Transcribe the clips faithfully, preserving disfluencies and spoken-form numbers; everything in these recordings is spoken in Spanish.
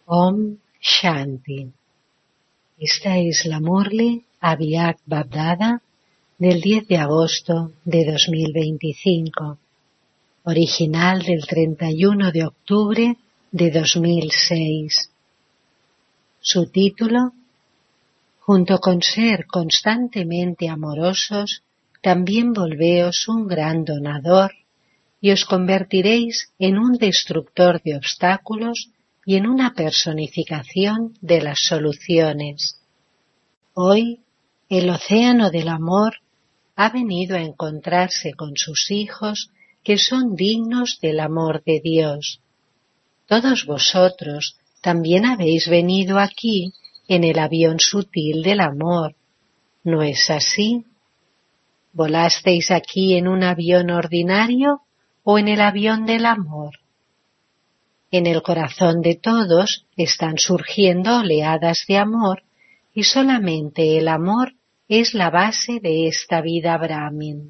Om Shanti. Esta es la Murli Avyak Bab-Dada del diez de agosto de dos mil veinticinco, original del treinta y uno de octubre de dos mil seis. Su título: Junto con ser constantemente amorosos, también volveos un gran donador y os convertiréis en un destructor de obstáculos y en una personificación de las soluciones. Hoy, el océano del amor ha venido a encontrarse con sus hijos que son dignos del amor de Dios. Todos vosotros también habéis venido aquí en el avión sutil del amor, ¿no es así? ¿Volasteis aquí en un avión ordinario o en el avión del amor? En el corazón de todos están surgiendo oleadas de amor y solamente el amor es la base de esta vida Brahmin.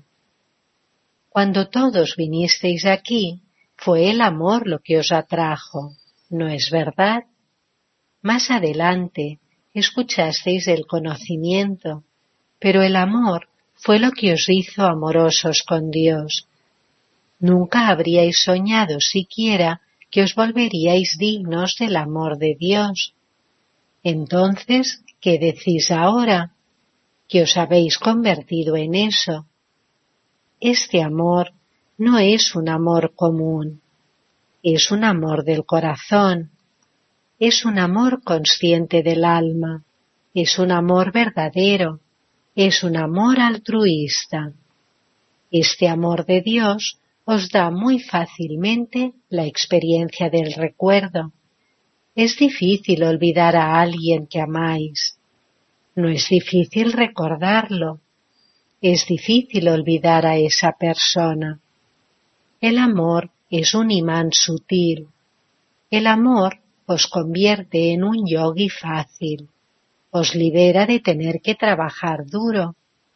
Cuando todos vinisteis aquí, fue el amor lo que os atrajo, ¿no es verdad? Más adelante escuchasteis el conocimiento, pero el amor fue lo que os hizo amorosos con Dios. Nunca habríais soñado siquiera que os volveríais dignos del amor de Dios. Entonces, ¿qué decís ahora? Que os habéis convertido en eso. Este amor no es un amor común, es un amor del corazón, es un amor consciente del alma, es un amor verdadero, es un amor altruista. Este amor de Dios os da muy fácilmente la experiencia del recuerdo. Es difícil olvidar a alguien que amáis. No es difícil recordarlo. Es difícil olvidar a esa persona. El amor es un imán sutil. El amor os convierte en un yogi fácil. Os libera de tener que trabajar duro.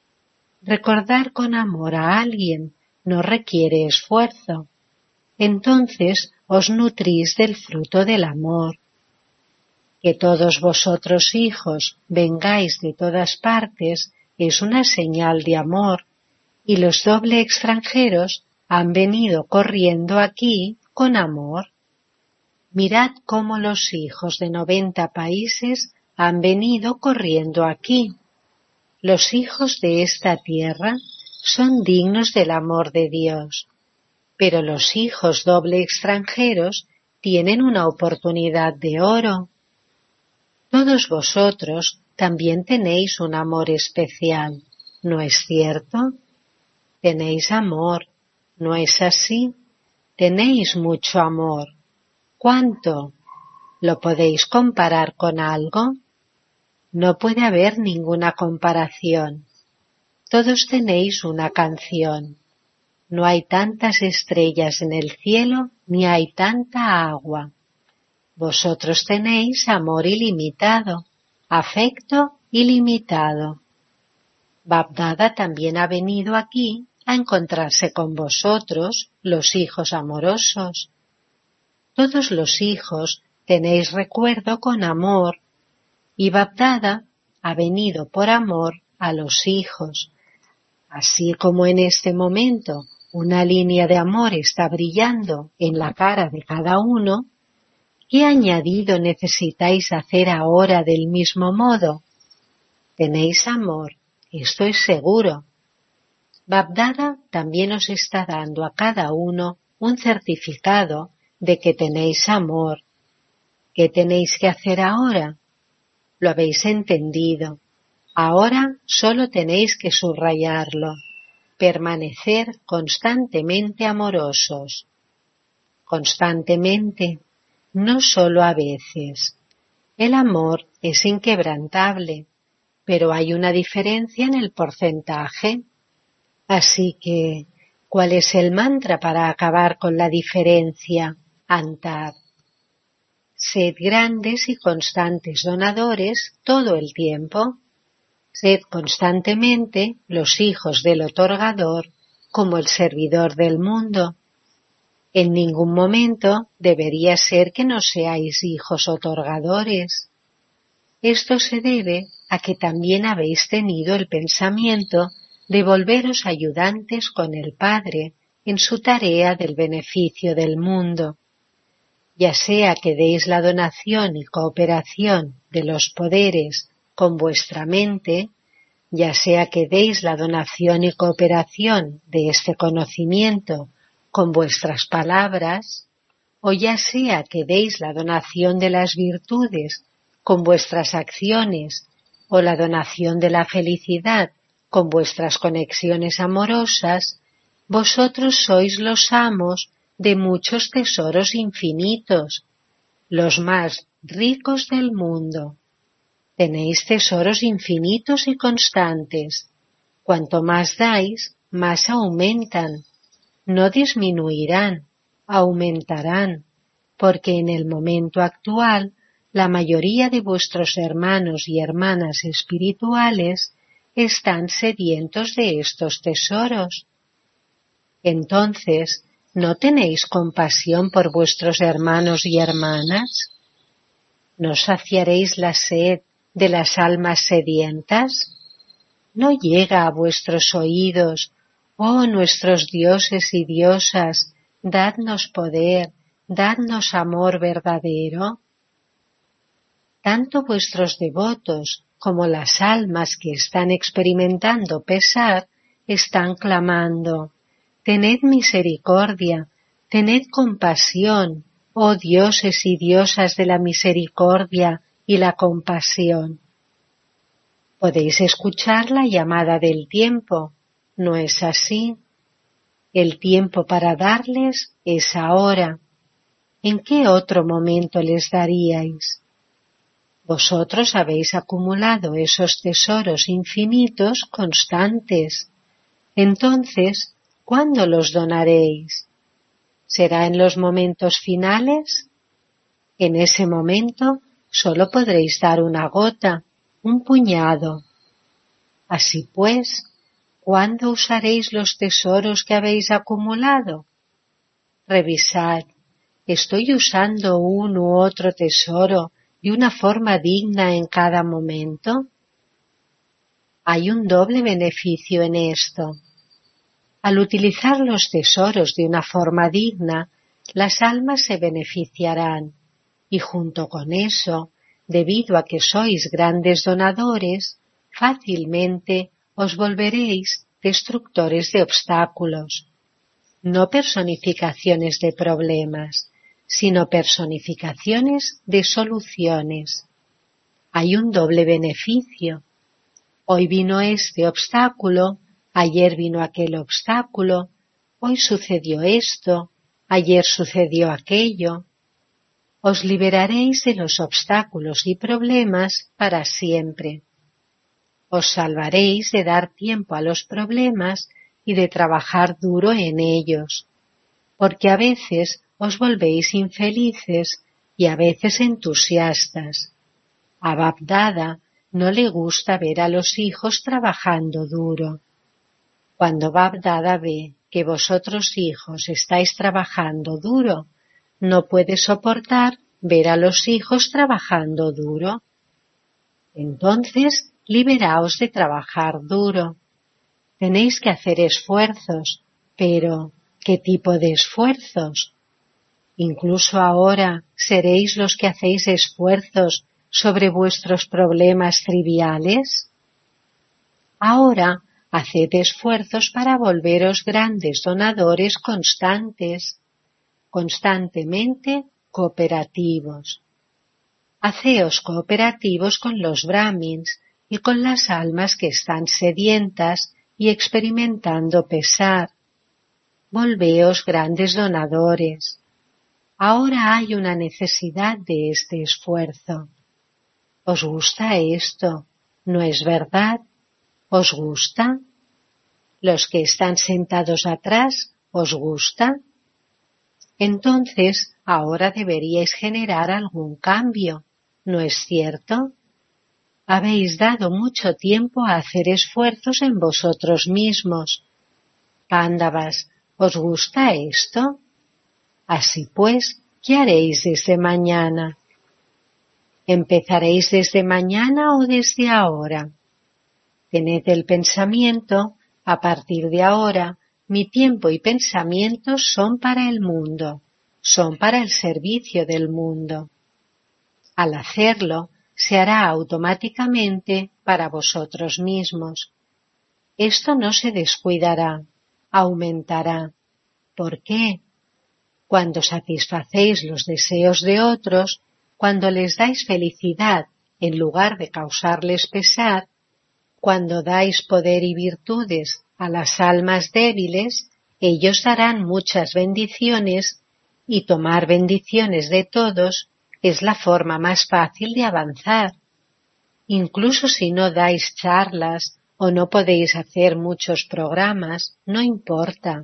Recordar con amor a alguien no requiere esfuerzo. Entonces os nutrís del fruto del amor. Que todos vosotros hijos vengáis de todas partes es una señal de amor, y los doble extranjeros han venido corriendo aquí con amor. Mirad cómo los hijos de noventa países han venido corriendo aquí. Los hijos de esta tierra son dignos del amor de Dios, pero los hijos doble extranjeros tienen una oportunidad de oro. Todos vosotros también tenéis un amor especial, ¿no es cierto? Tenéis amor, ¿no es así? Tenéis mucho amor. ¿Cuánto? ¿Lo podéis comparar con algo? No puede haber ninguna comparación. Todos tenéis una canción. No hay tantas estrellas en el cielo ni hay tanta agua. Vosotros tenéis amor ilimitado, afecto ilimitado. Bab-Dada también ha venido aquí a encontrarse con vosotros, los hijos amorosos. Todos los hijos tenéis recuerdo con amor, y Bab-Dada ha venido por amor a los hijos. Así como en este momento una línea de amor está brillando en la cara de cada uno, ¿qué añadido necesitáis hacer ahora del mismo modo? Tenéis amor, esto es seguro. Bab-Dada también os está dando a cada uno un certificado de que tenéis amor. ¿Qué tenéis que hacer ahora? Lo habéis entendido. Ahora solo tenéis que subrayarlo. Permanecer constantemente amorosos. Constantemente, no solo a veces. El amor es inquebrantable, pero hay una diferencia en el porcentaje. Así que, ¿cuál es el mantra para acabar con la diferencia? Antar. Sed grandes y constantes donadores todo el tiempo. Sed constantemente los hijos del otorgador como el servidor del mundo. En ningún momento debería ser que no seáis hijos otorgadores. Esto se debe a que también habéis tenido el pensamiento de volveros ayudantes con el Padre en su tarea del beneficio del mundo, ya sea que deis la donación y cooperación de los poderes con vuestra mente, ya sea que deis la donación y cooperación de este conocimiento con vuestras palabras, o ya sea que deis la donación de las virtudes con vuestras acciones o la donación de la felicidad con vuestras conexiones amorosas, vosotros sois los amos de muchos tesoros infinitos, los más ricos del mundo. Tenéis tesoros infinitos y constantes. Cuanto más dais, más aumentan. No disminuirán, aumentarán, porque en el momento actual la mayoría de vuestros hermanos y hermanas espirituales están sedientos de estos tesoros. Entonces, ¿no tenéis compasión por vuestros hermanos y hermanas? ¿No saciaréis la sed de las almas sedientas? ¿No llega a vuestros oídos, oh nuestros dioses y diosas, dadnos poder, dadnos amor verdadero? Tanto vuestros devotos como las almas que están experimentando pesar están clamando: tened misericordia, tened compasión, oh dioses y diosas de la misericordia y la compasión. Podéis escuchar la llamada del tiempo, ¿no es así? El tiempo para darles es ahora. ¿En qué otro momento les daríais? Vosotros habéis acumulado esos tesoros infinitos constantes. Entonces, ¿cuándo los donaréis? ¿Será en los momentos finales? En ese momento solo podréis dar una gota, un puñado. Así pues, ¿cuándo usaréis los tesoros que habéis acumulado? Revisad, ¿estoy usando un u otro tesoro de una forma digna en cada momento? Hay un doble beneficio en esto. Al utilizar los tesoros de una forma digna, las almas se beneficiarán, y junto con eso, debido a que sois grandes donadores, fácilmente os volveréis destructores de obstáculos, no personificaciones de problemas, sino personificaciones de soluciones. Hay un doble beneficio. Hoy vino este obstáculo, ayer vino aquel obstáculo, hoy sucedió esto, ayer sucedió aquello. Os liberaréis de los obstáculos y problemas para siempre. Os salvaréis de dar tiempo a los problemas y de trabajar duro en ellos, porque a veces os volvéis infelices y a veces entusiastas. A Bab-Dada no le gusta ver a los hijos trabajando duro. Cuando Bab-Dada ve que vosotros hijos estáis trabajando duro, no puede soportar ver a los hijos trabajando duro. Entonces, liberaos de trabajar duro. Tenéis que hacer esfuerzos, pero ¿qué tipo de esfuerzos? Incluso ahora seréis los que hacéis esfuerzos sobre vuestros problemas triviales. Ahora haced esfuerzos para volveros grandes donadores constantes, constantemente cooperativos. Haceos cooperativos con los brahmins y con las almas que están sedientas y experimentando pesar. Volveos grandes donadores. Ahora hay una necesidad de este esfuerzo. ¿Os gusta esto? ¿No es verdad? ¿Os gusta? ¿Los que están sentados atrás, os gusta? Entonces, ahora deberíais generar algún cambio, ¿no es cierto? Habéis dado mucho tiempo a hacer esfuerzos en vosotros mismos. Pándavas, ¿os gusta esto? Así pues, ¿qué haréis desde mañana? ¿Empezaréis desde mañana o desde ahora? Tened el pensamiento, a partir de ahora, mi tiempo y pensamientos son para el mundo, son para el servicio del mundo. Al hacerlo, se hará automáticamente para vosotros mismos. Esto no se descuidará, aumentará. ¿Por qué? Cuando satisfacéis los deseos de otros, cuando les dais felicidad en lugar de causarles pesar, cuando dais poder y virtudes a las almas débiles, ellos darán muchas bendiciones, y tomar bendiciones de todos es la forma más fácil de avanzar. Incluso si no dais charlas o no podéis hacer muchos programas, no importa.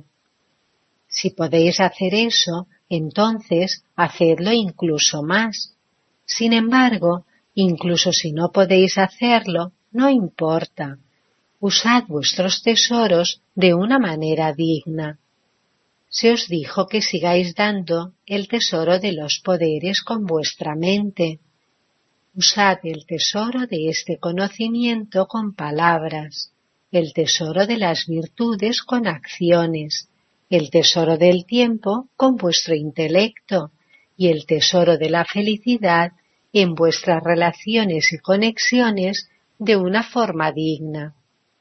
Si podéis hacer eso, entonces hacedlo incluso más. Sin embargo, incluso si no podéis hacerlo, no importa. Usad vuestros tesoros de una manera digna. Se os dijo que sigáis dando el tesoro de los poderes con vuestra mente. Usad el tesoro de este conocimiento con palabras, el tesoro de las virtudes con acciones, el tesoro del tiempo con vuestro intelecto y el tesoro de la felicidad en vuestras relaciones y conexiones de una forma digna.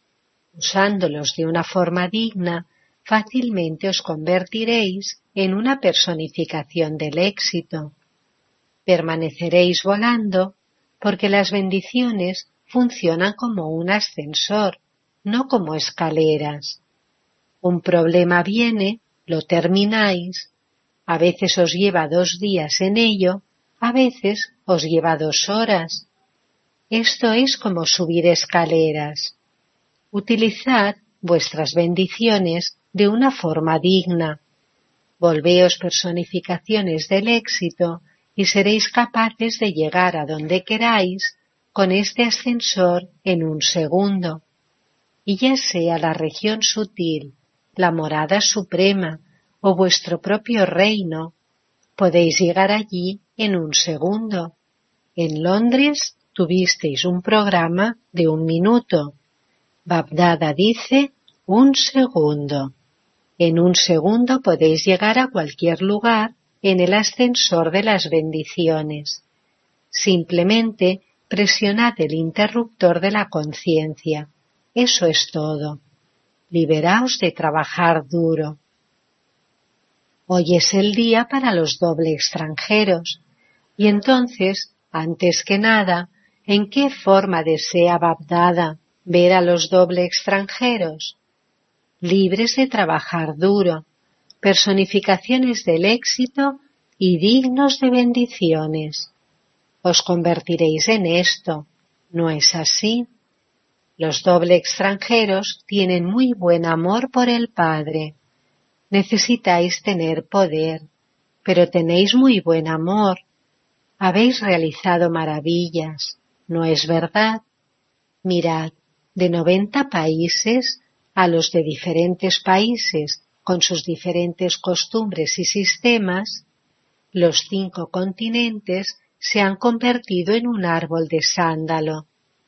Usándolos de una forma digna, fácilmente os convertiréis en una personificación del éxito. Permaneceréis volando porque las bendiciones funcionan como un ascensor, no como escaleras. Un problema viene, lo termináis. A veces os lleva dos días en ello, a veces os lleva dos horas. Esto es como subir escaleras. Utilizad vuestras bendiciones de una forma digna. Volveos personificaciones del éxito y seréis capaces de llegar a donde queráis con este ascensor en un segundo. Y ya sea la región sutil, la morada suprema o vuestro propio reino, podéis llegar allí en un segundo. En Londres tuvisteis un programa de un minuto. Babdada dice un segundo. En un segundo podéis llegar a cualquier lugar en el ascensor de las bendiciones. Simplemente presionad el interruptor de la conciencia. Eso es todo. Liberaos de trabajar duro. Hoy es el día para los doble extranjeros. Y entonces, antes que nada, ¿en qué forma desea Babdada ver a los doble extranjeros? Libres de trabajar duro, personificaciones del éxito y dignos de bendiciones. Os convertiréis en esto, ¿no es así? Los doble extranjeros tienen muy buen amor por el Padre. Necesitáis tener poder, pero tenéis muy buen amor. Habéis realizado maravillas, ¿no es verdad? Mirad, de noventa países, a los de diferentes países, con sus diferentes costumbres y sistemas, los cinco continentes se han convertido en un árbol de sándalo.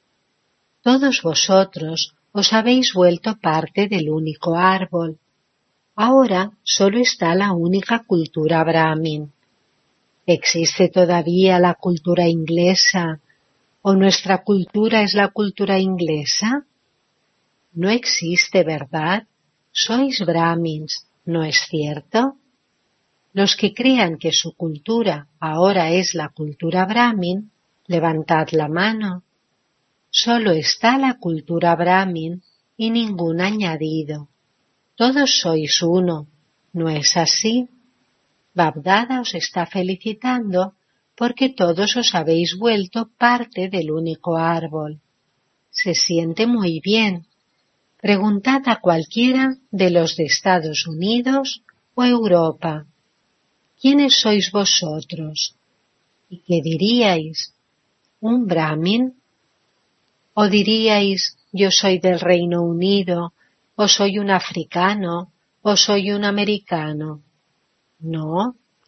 Todos vosotros os habéis vuelto parte del único árbol. Ahora solo está la única cultura brahmin. ¿Existe todavía la cultura inglesa? ¿O nuestra cultura es la cultura inglesa? No existe, ¿verdad? Sois brahmins, ¿no es cierto? Los que crean que su cultura ahora es la cultura brahmin, levantad la mano. Solo está la cultura brahmin y ningún añadido. Todos sois uno, ¿no es así? Babdada os está felicitando porque todos os habéis vuelto parte del único árbol. Se siente muy bien. Preguntad a cualquiera de los de Estados Unidos o Europa. ¿Quiénes sois vosotros? ¿Y qué diríais? ¿Un brahmin? ¿O diríais, yo soy del Reino Unido, o soy un africano, o soy un americano? No,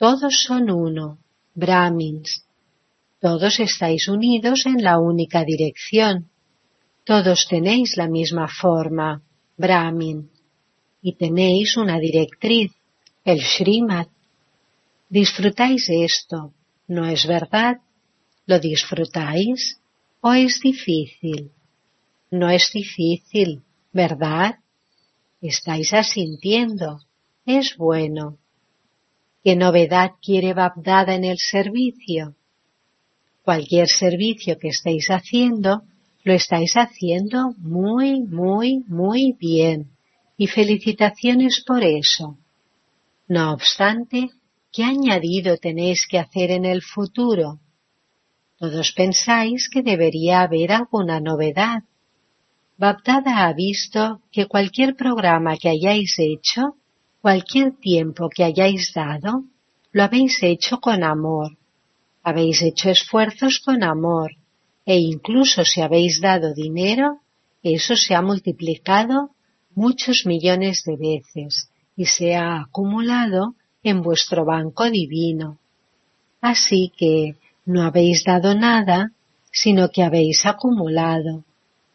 Todos son uno, Brahmins. Todos estáis unidos en la única dirección. Todos tenéis la misma forma, Brahmin, y tenéis una directriz, el Srimad. Disfrutáis esto, ¿no es verdad? ¿Lo disfrutáis? ¿O es difícil? No es difícil, ¿verdad? Estáis asintiendo. Es bueno. ¿Qué novedad quiere Bapdada en el servicio? Cualquier servicio que estéis haciendo, lo estáis haciendo muy, muy, muy bien, y felicitaciones por eso. No obstante, ¿qué añadido tenéis que hacer en el futuro? Todos pensáis que debería haber alguna novedad. Bapdada ha visto que cualquier programa que hayáis hecho, cualquier tiempo que hayáis dado, lo habéis hecho con amor. Habéis hecho esfuerzos con amor, e incluso si habéis dado dinero, eso se ha multiplicado muchos millones de veces y se ha acumulado en vuestro banco divino. Así que no habéis dado nada, sino que habéis acumulado.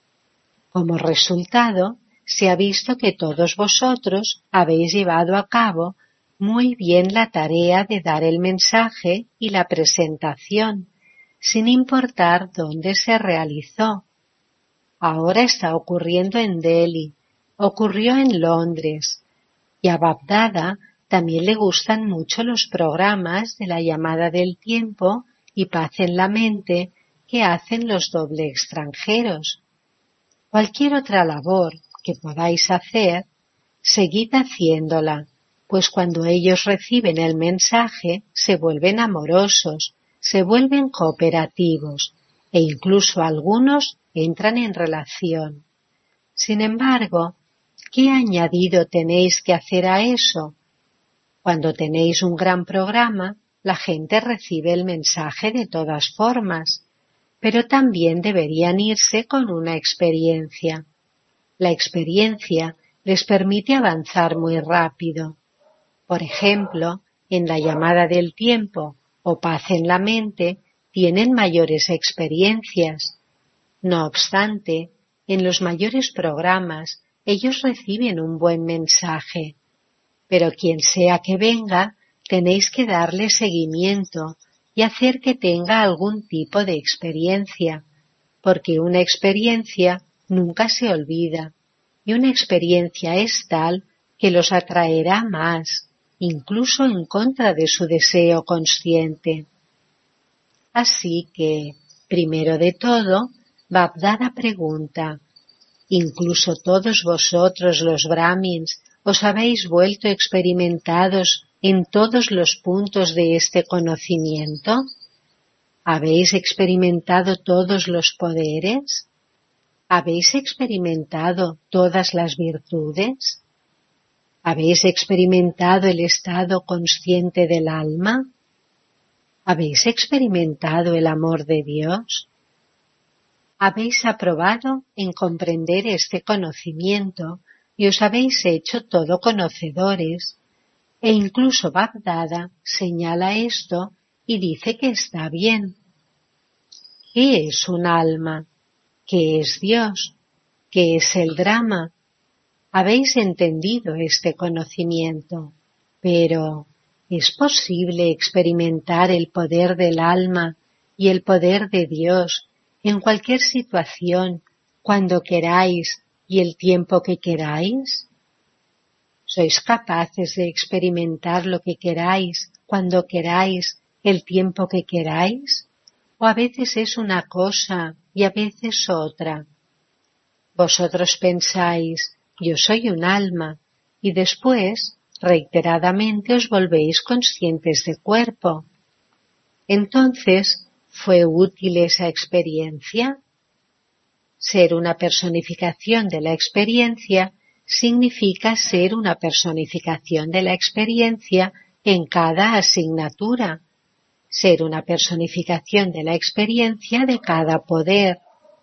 Como resultado, se ha visto que todos vosotros habéis llevado a cabo muy bien la tarea de dar el mensaje y la presentación, sin importar dónde se realizó. Ahora está ocurriendo en Delhi, ocurrió en Londres, y a Bapdada también le gustan mucho los programas de la llamada del tiempo y paz en la mente que hacen los doble extranjeros. Cualquier otra labor que podáis hacer, seguid haciéndola, pues cuando ellos reciben el mensaje se vuelven amorosos, se vuelven cooperativos e incluso algunos entran en relación. Sin embargo, ¿qué añadido tenéis que hacer a eso? Cuando tenéis un gran programa, la gente recibe el mensaje de todas formas, pero también deberían irse con una experiencia. La experiencia les permite avanzar muy rápido. Por ejemplo, en la llamada del tiempo o paz en la mente tienen mayores experiencias. No obstante, en los mayores programas ellos reciben un buen mensaje, pero quien sea que venga, tenéis que darle seguimiento y hacer que tenga algún tipo de experiencia, porque una experiencia nunca se olvida, y una experiencia es tal que los atraerá más, incluso en contra de su deseo consciente. Así que, primero de todo, Bapdada pregunta, ¿incluso todos vosotros los Brahmins os habéis vuelto experimentados en todos los puntos de este conocimiento? ¿Habéis experimentado todos los poderes? ¿Habéis experimentado todas las virtudes? ¿Habéis experimentado el estado consciente del alma? ¿Habéis experimentado el amor de Dios? ¿Habéis aprobado en comprender este conocimiento y os habéis hecho todo conocedores? E incluso Bapdada señala esto y dice que está bien. ¿Qué es un alma? ¿Qué es Dios? ¿Qué es el drama? Habéis entendido este conocimiento, pero ¿es posible experimentar el poder del alma y el poder de Dios en cualquier situación, cuando queráis y el tiempo que queráis? ¿Sois capaces de experimentar lo que queráis, cuando queráis, el tiempo que queráis? ¿O a veces es una cosa y a veces otra? Vosotros pensáis, yo soy un alma, y después, reiteradamente, os volvéis conscientes de cuerpo. Entonces, ¿fue útil esa experiencia? Ser una personificación de la experiencia significa ser una personificación de la experiencia en cada asignatura, ser una personificación de la experiencia de cada poder.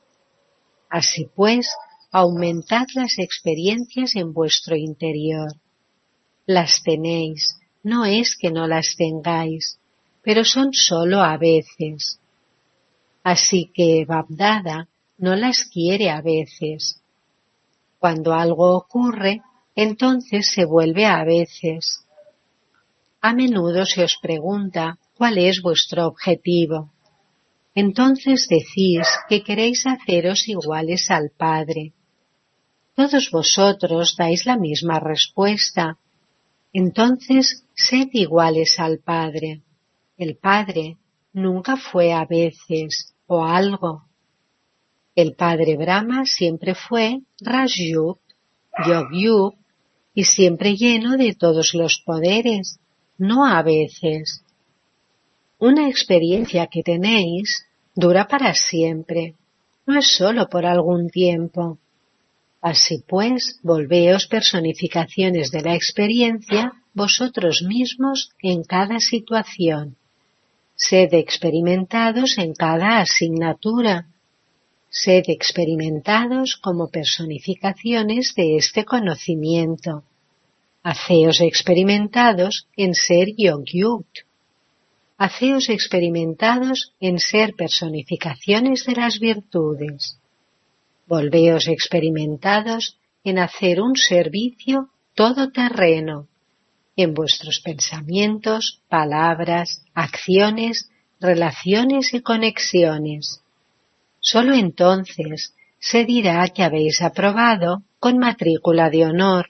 Así pues, aumentad las experiencias en vuestro interior. Las tenéis, no es que no las tengáis, pero son solo a veces. Así que Bab-Dada no las quiere a veces. Cuando algo ocurre, entonces se vuelve a veces. A menudo se os pregunta cuál es vuestro objetivo. Entonces decís que queréis haceros iguales al Padre. Todos vosotros dais la misma respuesta. Entonces, sed iguales al Padre. El Padre nunca fue a veces o algo. El Padre Brahma siempre fue Rajyuk, Yogyuk y siempre lleno de todos los poderes, no a veces. Una experiencia que tenéis dura para siempre, no es sólo por algún tiempo. Así pues, volveos personificaciones de la experiencia vosotros mismos en cada situación. Sed experimentados en cada asignatura. Sed experimentados como personificaciones de este conocimiento. Haceos experimentados en ser Yogyut. Haceos experimentados en ser personificaciones de las virtudes. Volveos experimentados en hacer un servicio todoterreno, en vuestros pensamientos, palabras, acciones, relaciones y conexiones. Sólo entonces se dirá que habéis aprobado con matrícula de honor.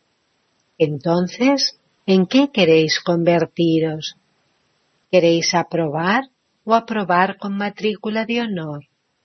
Entonces, ¿en qué queréis convertiros? ¿Queréis aprobar o aprobar con matrícula de honor?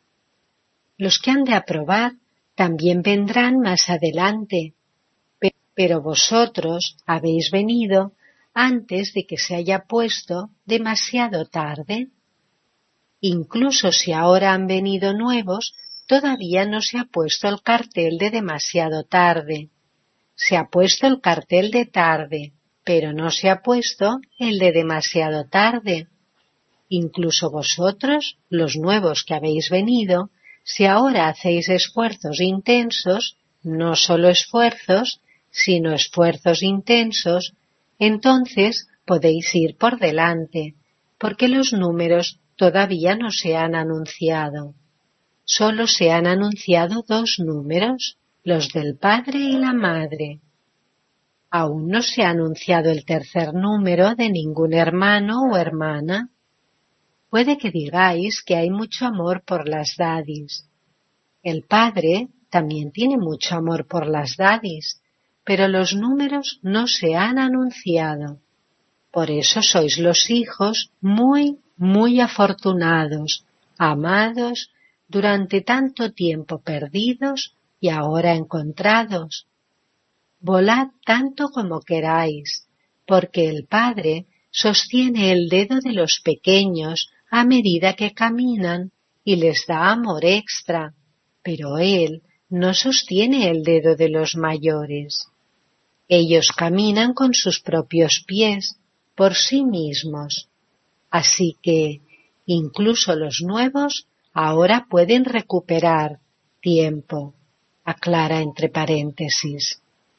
Los que han de aprobar también vendrán más adelante, pero vosotros habéis venido antes de que se haya puesto demasiado tarde. Incluso si ahora han venido nuevos, todavía no se ha puesto el cartel de demasiado tarde. Se ha puesto el cartel de tarde, pero no se ha puesto el de demasiado tarde. Incluso vosotros, los nuevos que habéis venido, si ahora hacéis esfuerzos intensos, no solo esfuerzos, sino esfuerzos intensos, entonces podéis ir por delante, porque los números todavía no se han anunciado. Solo se han anunciado dos números, los del Padre y la Madre. Aún no se ha anunciado el tercer número de ningún hermano o hermana. Puede que digáis que hay mucho amor por las dadis. El Padre también tiene mucho amor por las dadis, pero los números no se han anunciado. Por eso sois los hijos muy, muy afortunados, amados, durante tanto tiempo perdidos y ahora encontrados. Volad tanto como queráis, porque el Padre sostiene el dedo de los pequeños a medida que caminan y les da amor extra, pero Él no sostiene el dedo de los mayores. Ellos caminan con sus propios pies, por sí mismos. Así que, incluso los nuevos ahora pueden recuperar tiempo, aclara entre paréntesis.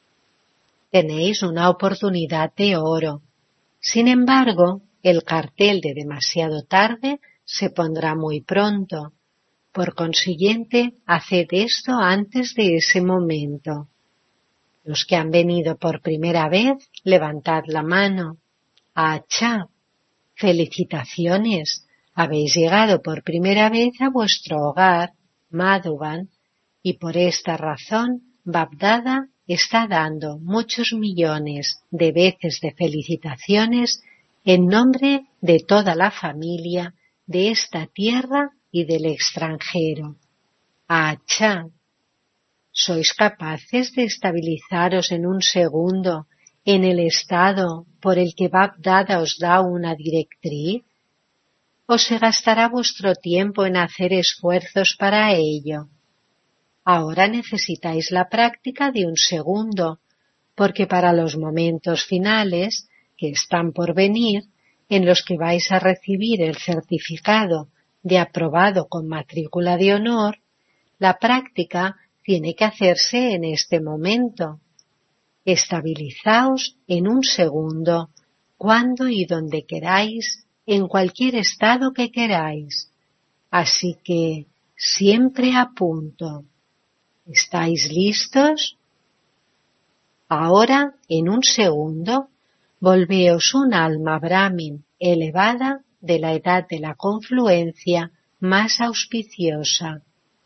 Tenéis una oportunidad de oro. Sin embargo, el cartel de demasiado tarde se pondrá muy pronto. Por consiguiente, haced esto antes de ese momento. Los que han venido por primera vez, levantad la mano. ¡Achá! ¡Felicitaciones! Habéis llegado por primera vez a vuestro hogar, Madhuban, y por esta razón Bab-Dada está dando muchos millones de veces de felicitaciones en nombre de toda la familia de esta tierra y del extranjero. ¡Achá! ¿Sois capaces de estabilizaros en un segundo en el estado por el que Bab-Dada os da una directriz? ¿O se gastará vuestro tiempo en hacer esfuerzos para ello? Ahora necesitáis la práctica de un segundo, porque para los momentos finales, que están por venir, en los que vais a recibir el certificado de aprobado con matrícula de honor, la práctica tiene que hacerse en este momento. Estabilizaos en un segundo, cuando y donde queráis, en cualquier estado que queráis. Así que siempre a punto. ¿Estáis listos? Ahora, en un segundo, volveos un alma Brahmin elevada de la edad de la confluencia más auspiciosa.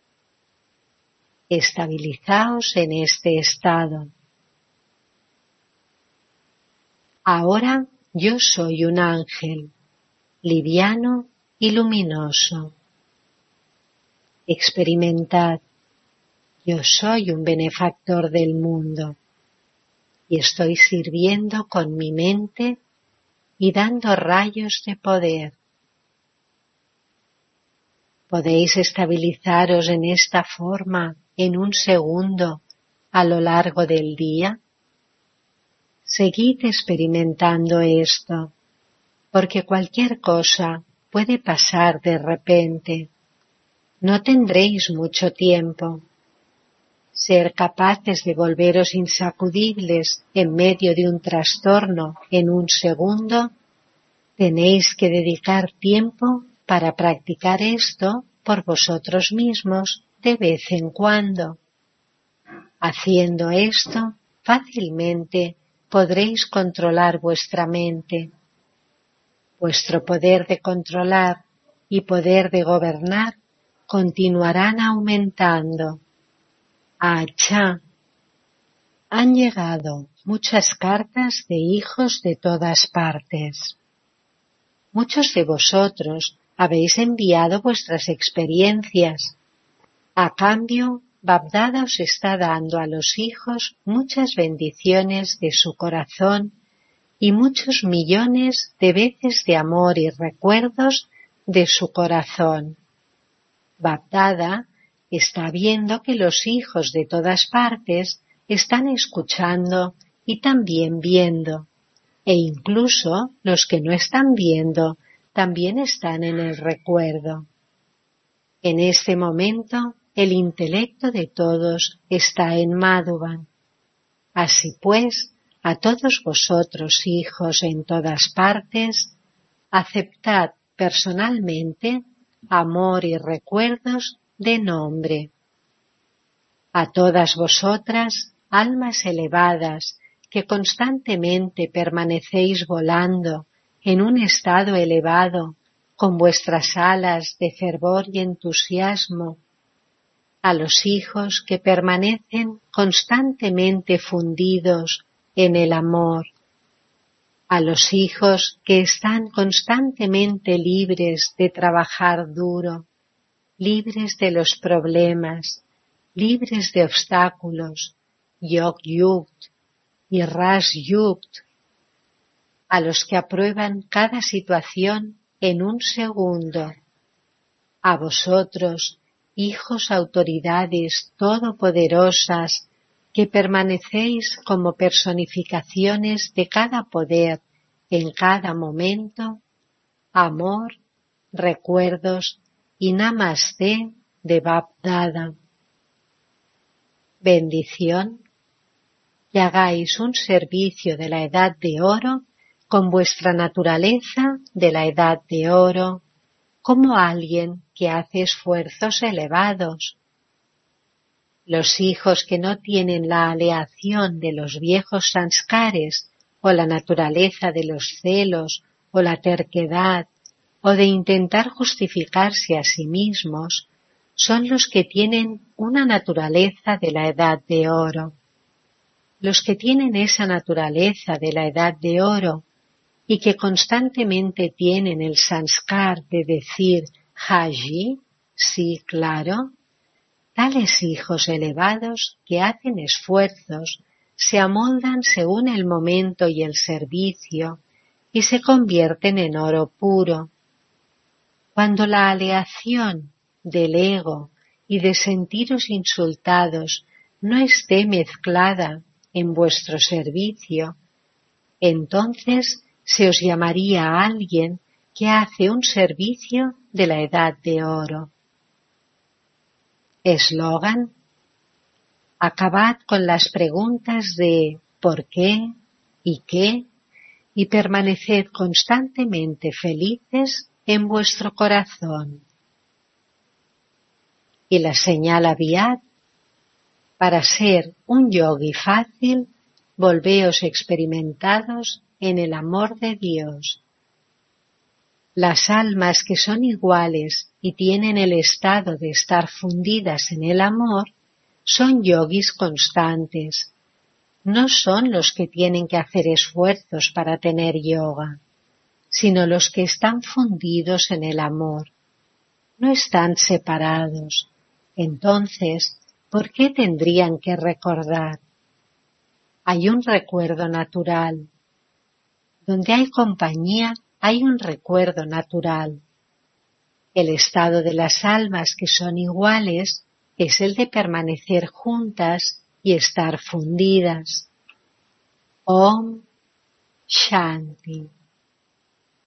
Estabilizaos en este estado. Ahora yo soy un ángel, liviano y luminoso. Experimentad, yo soy un benefactor del mundo y estoy sirviendo con mi mente y dando rayos de poder. Podéis estabilizaros en esta forma en un segundo a lo largo del día. Seguid experimentando esto, porque cualquier cosa puede pasar de repente. No tendréis mucho tiempo. Ser capaces de volveros insacudibles en medio de un trastorno en un segundo, tenéis que dedicar tiempo para practicar esto por vosotros mismos de vez en cuando. Haciendo esto, fácilmente podréis controlar vuestra mente. Vuestro poder de controlar y poder de gobernar continuarán aumentando. Achá. Han llegado muchas cartas de hijos de todas partes. Muchos de vosotros habéis enviado vuestras experiencias. A cambio, Bab-Dada os está dando a los hijos muchas bendiciones de su corazón y muchos millones de veces de amor y recuerdos de su corazón. Bab-Dada está viendo que los hijos de todas partes están escuchando y también viendo, e incluso los que no están viendo también están en el recuerdo. En este momento, el intelecto de todos está en Madhuban. Así pues, a todos vosotros, hijos en todas partes, aceptad personalmente amor y recuerdos de nombre. A todas vosotras, almas elevadas, que constantemente permanecéis volando en un estado elevado, con vuestras alas de fervor y entusiasmo, a los hijos que permanecen constantemente fundidos en el amor, a los hijos que están constantemente libres de trabajar duro, libres de los problemas, libres de obstáculos, Yog-Yukt y Ras-Yukt, a los que aprueban cada situación en un segundo, a vosotros, hijos autoridades todopoderosas, que permanecéis como personificaciones de cada poder en cada momento, amor, recuerdos y Namaste de Bab-Dada. Bendición, que hagáis un servicio de la edad de oro con vuestra naturaleza de la edad de oro, como alguien que hace esfuerzos elevados. Los hijos que no tienen la aleación de los viejos sanskares o la naturaleza de los celos o la terquedad o de intentar justificarse a sí mismos, son los que tienen una naturaleza de la edad de oro. Los que tienen esa naturaleza de la edad de oro y que constantemente tienen el sanskar de decir Haji, sí, claro, tales hijos elevados que hacen esfuerzos se amoldan según el momento y el servicio y se convierten en oro puro. Cuando la aleación del ego y de sentiros insultados no esté mezclada en vuestro servicio, entonces se os llamaría a alguien que hace un servicio de la edad de oro. Eslogan: acabad con las preguntas de ¿por qué? ¿Y qué? y permaneced constantemente felices en vuestro corazón. Y la señal Aviat: para ser un yogi fácil, volveos experimentados en el amor de Dios. Las almas que son iguales y tienen el estado de estar fundidas en el amor son yogis constantes. No son los que tienen que hacer esfuerzos para tener yoga, sino los que están fundidos en el amor. No están separados. Entonces, ¿por qué tendrían que recordar? Hay un recuerdo natural. Donde hay compañía, hay un recuerdo natural. El estado de las almas que son iguales es el de permanecer juntas y estar fundidas. Om Shanti.